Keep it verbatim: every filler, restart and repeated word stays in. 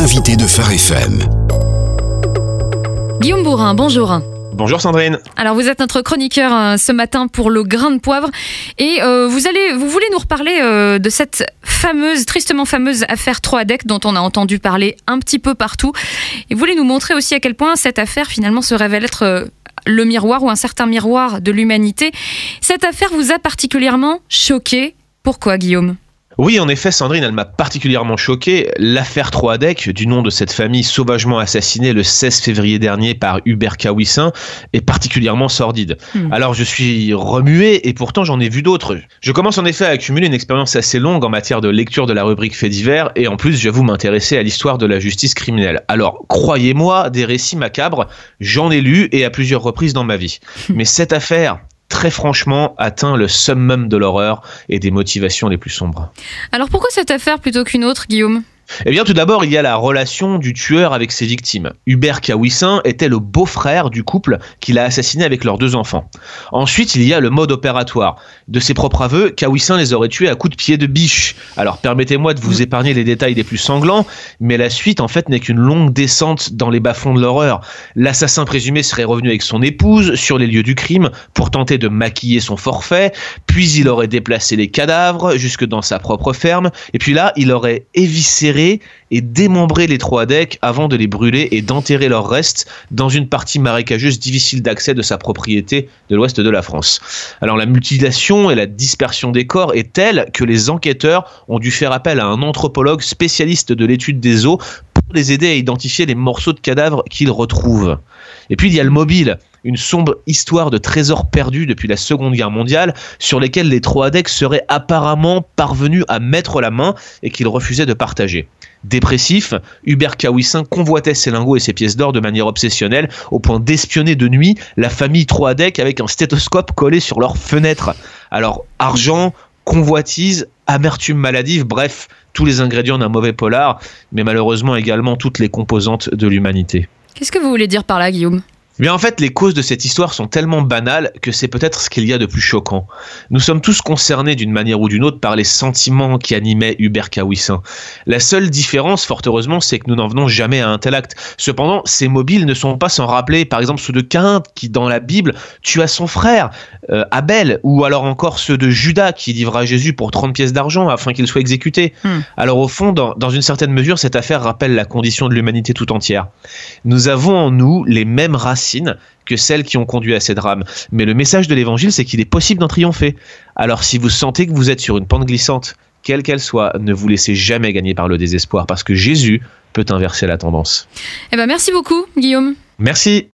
l'invité de Phare F M. Guillaume Bourrin, bonjour. Bonjour Sandrine. Alors vous êtes notre chroniqueur euh, ce matin pour le grain de poivre et euh, vous allez, vous voulez nous reparler euh, de cette fameuse, tristement fameuse affaire Troadec dont on a entendu parler un petit peu partout. Et vous voulez nous montrer aussi à quel point cette affaire finalement se révèle être euh, le miroir ou un certain miroir de l'humanité. Cette affaire vous a particulièrement choqué. Pourquoi, Guillaume ? Oui, en effet, Sandrine, elle m'a particulièrement choqué. L'affaire Troadec, du nom de cette famille sauvagement assassinée le seize février dernier par Hubert Kawissin, est particulièrement sordide. Mmh. Alors, je suis remué et pourtant j'en ai vu d'autres. Je commence en effet à accumuler une expérience assez longue en matière de lecture de la rubrique faits divers et en plus, j'avoue m'intéresser à l'histoire de la justice criminelle. Alors, croyez-moi, des récits macabres, j'en ai lu et à plusieurs reprises dans ma vie. Mmh. Mais cette affaire, très franchement, atteint le summum de l'horreur et des motivations les plus sombres. Alors pourquoi cette affaire plutôt qu'une autre, Guillaume ? Eh bien, tout d'abord, il y a la relation du tueur avec ses victimes. Hubert Kawissin était le beau-frère du couple qu'il a assassiné avec leurs deux enfants. Ensuite, il y a le mode opératoire. De ses propres aveux, Kawissin les aurait tués à coups de pied de biche. Alors, permettez-moi de vous épargner les détails les plus sanglants, mais la suite, en fait, n'est qu'une longue descente dans les bas-fonds de l'horreur. L'assassin présumé serait revenu avec son épouse sur les lieux du crime pour tenter de maquiller son forfait, puis il aurait déplacé les cadavres jusque dans sa propre ferme, et puis là, il aurait éviscéré et démembrer les Troadec avant de les brûler et d'enterrer leurs restes dans une partie marécageuse difficile d'accès de sa propriété de l'ouest de la France. Alors la mutilation et la dispersion des corps est telle que les enquêteurs ont dû faire appel à un anthropologue spécialiste de l'étude des os pour les aider à identifier les morceaux de cadavres qu'ils retrouvent. Et puis il y a le mobile, une sombre histoire de trésors perdus depuis la Seconde Guerre mondiale sur lesquels les Troadec seraient apparemment parvenus à mettre la main et qu'ils refusaient de partager. Dépressif, Hubert Kawissin convoitait ses lingots et ses pièces d'or de manière obsessionnelle au point d'espionner de nuit la famille Troadec avec un stéthoscope collé sur leur fenêtre. Alors argent, convoitise, amertume maladive, bref, tous les ingrédients d'un mauvais polar, mais malheureusement également toutes les composantes de l'humanité. Qu'est-ce que vous voulez dire par là, Guillaume ? Mais en fait, les causes de cette histoire sont tellement banales que c'est peut-être ce qu'il y a de plus choquant. Nous sommes tous concernés d'une manière ou d'une autre par les sentiments qui animaient Hubert Kawissin. La seule différence, fort heureusement, c'est que nous n'en venons jamais à un tel acte. Cependant, ces mobiles ne sont pas sans rappeler, par exemple, ceux de Caïn qui, dans la Bible, tua son frère, euh, Abel, ou alors encore ceux de Judas qui livra Jésus pour trente pièces d'argent afin qu'il soit exécuté. Hmm. Alors au fond, dans, dans une certaine mesure, cette affaire rappelle la condition de l'humanité tout entière. Nous avons en nous les mêmes racines que celles qui ont conduit à ces drames. Mais le message de l'évangile, c'est qu'il est possible d'en triompher. Alors si vous sentez que vous êtes sur une pente glissante, quelle qu'elle soit, ne vous laissez jamais gagner par le désespoir, parce que Jésus peut inverser la tendance. Eh ben merci beaucoup, Guillaume. Merci.